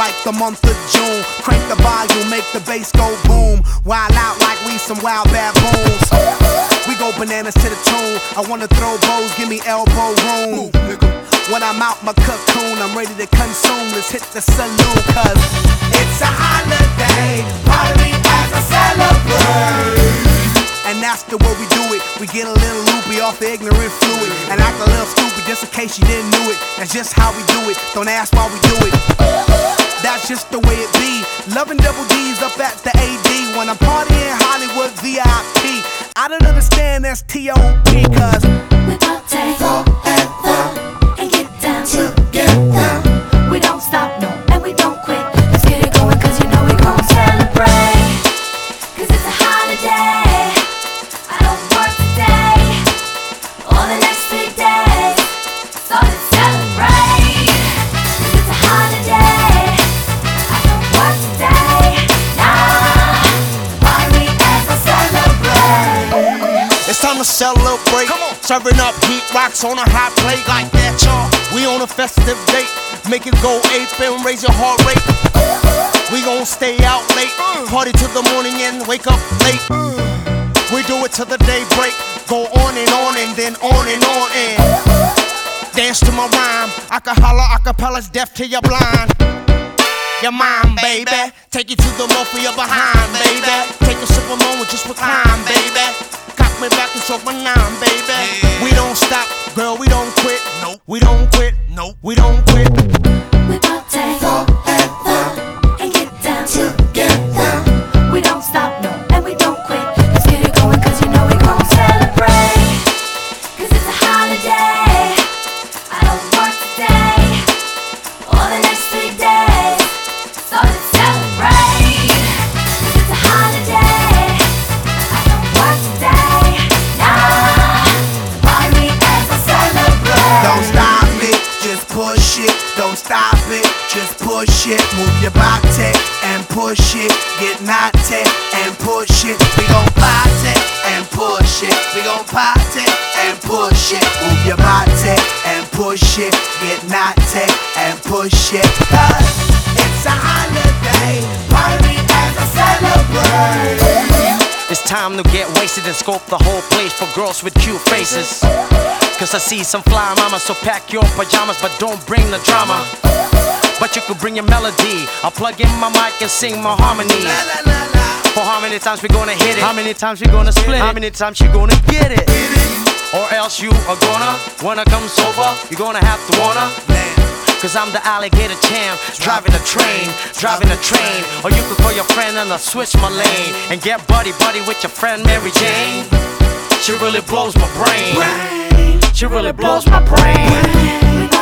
like the month of June. Crank the volume, make the bass go boom. Wild out like we some wild baboons. We go bananas to the tune. I wanna throw bows, give me elbow room. When I'm out my cocoon, I'm ready to consume. Let's hit the saloon, cause it's a holiday. Party as I celebrate. And that's the way we do it. We get a little loopy off the ignorant fluid and act a little stupid just in case you didn't know it. That's just how we do it. Don't ask why we do it. That's just the way it be. Loving double D's up at the AD when I'm partying Hollywood VIP. I don't understand that's T.O.P. cause we party forever and get down together. We don't stop, no, and we don't quit. Let's get it going cause you know we gon' celebrate. Cause it's a holiday. I don't work today or the next 3 days. So let's celebrate. Cause it's a holiday. I don't work today. Nah, party as I celebrate. It's time to celebrate. Come on. Serving up heat rocks on a hot plate like that, y'all. We on a festive date. Make it go ape and raise your heart rate. We gon' stay out late. Party till the morning and wake up late. We do it till the day break. Go on and then on and on and dance to my rhyme. I can holler, acapella's deaf till you're blind. Your mind, baby. Take you to the low for your behind, baby. Take a simple moment, just recline, baby. Cock me back and choke my nine, baby. Yeah. We don't stop, girl, we don't quit. Nope. We don't quit. Nope. We don't quit. We party forever and get down together. We don't stop, no, and we don't quit. Let's get it going cause you know we gon' celebrate. Cause it's a holiday. I don't work today or the next 3 days. So let's celebrate. Cause it's a holiday. I don't work today. Nah, party as I celebrate. don't stop it, just push it. Don't stop it, just push it. Move your body and push it. Get naughty and push it. We gon' party and push it. We gon' party and push it. Move your body and push it. Get naughty and push it. Cause it's a holiday. Party as I celebrate. It's time to get wasted and scope the whole place for girls with cute faces. Cause I see some fly mamas, so pack your pajamas, but don't bring the drama. But you could bring your melody. I'll plug in my mic and sing my harmony. For how many times we gonna hit it? How many times we gonna split it? How many times you gonna get it? Or else you are gonna, when I comes over, you're gonna have to wanna. Cause I'm the alligator champ, driving a train. Or you could call your friend and I'll switch my lane and get buddy with your friend Mary Jane. She really blows my brain. She really blows my brain.